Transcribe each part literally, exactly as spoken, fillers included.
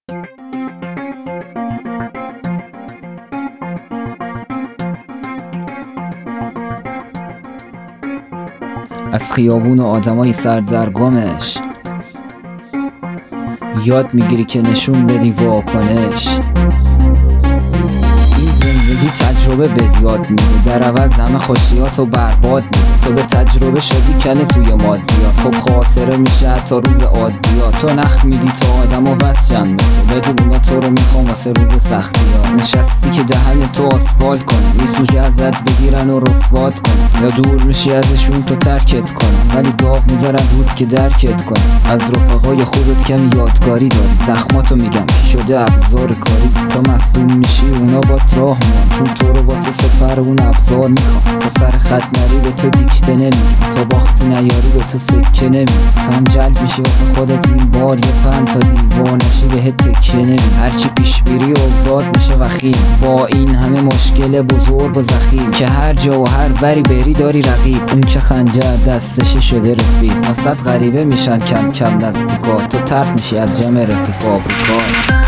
از خیابون و آدمای سردرگمش یاد میگیری که نشون بدی واکنش. این زندگی تجربه بهت یاد میده، در عوض همه خوشیاتو برباد میده. تو به تجربه شدی کنه توی مادیات، خب خاطره میشه حتی روز عادیات. تو نخ میدی تو آدم و وز چند تو بدون اونا تو رو میخوام واسه روز سختیات. نشستی که دهن تو آسفالت کنن، یه سوژه ازت بگیرن و رسوات کنن، یا دور میشی ازشون تو ترکت کنن، ولی داغ میذارن رود که درکت کنن. از رفقای خودت کمی یادگاری داری، زخماتو میگم که شده ابزار کاری. تو مصدوم میشی اونا با راه میان، چون تو رو واسه سفر اون ابزار میخوام. تو سر خط نری به تو دیکته نمیگم، تا باختی نیاری به تو سکه نمیگم. تو هم جلب میشی واسه خودت این بار، یه پند تا دیوانشی بهت تکیه نمیگم. هرچی پیش بیری اوضاعت میشه وخیم، با این همه مشکل بزرگ و زخیم، که هر جا و هر وری بری داری رقیب. اون که خنجر دستش شده رفیق، واسط غریبه میشن کم کم نزدیکات. تو طرد میشی از جمع رفیق فابریکات.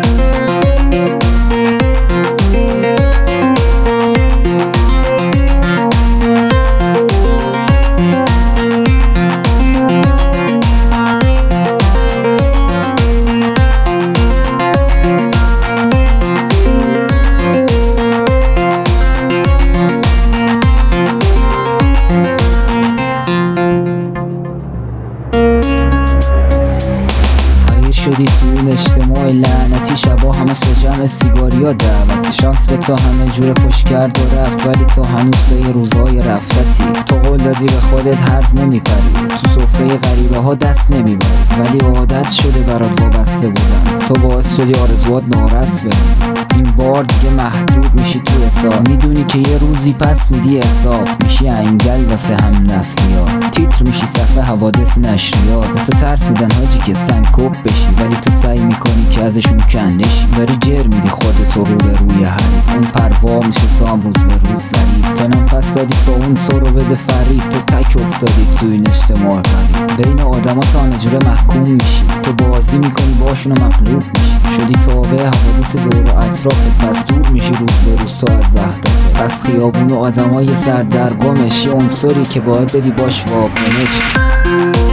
شدی تو اون اجتماع لعنتی، شبا همه جمع سیگاریا دعوت. شانس به تو همه جور پشت کرد و رفت، ولی تو هنوز به یه روزای رفتتی. تو قول دادی به خودت هرز نمیپری، تو سفره غریبه ها دست نمیبری، ولی عادت شده برات وابسته بودن. تو باعث شدی آرزوات نارس بمونه. این بار دیگه محدود میشی تو حساب، میدونی که یه روزی پس میدی حساب. میشی انگل واسه هم نسلیا، تیتر میشی صفحه حوادث نشریات. به تو ترس میدن حاجی که سنگکوب بشی، ولی تو سعی میکنی که ازشون کندشی. داری جر میدی خودتو رو به روی حریف، اون پروا میشه تو هم روز به روز ضعیف. تو نفس دادی تو اون تو رو بده فریب، تو تک افتادی تو این اجتماع غریب. بین آدما تو همه جوره محکوم میشی، تو بازی میکنی باشون و مغلوب میشی. شدی تابع حوادث دور و اطرافت، پس دور میشی روز به روز تو از اهدافت. از خیابون و آدمای سردرگمش، یه عنصری که باید بدی باش واکنش.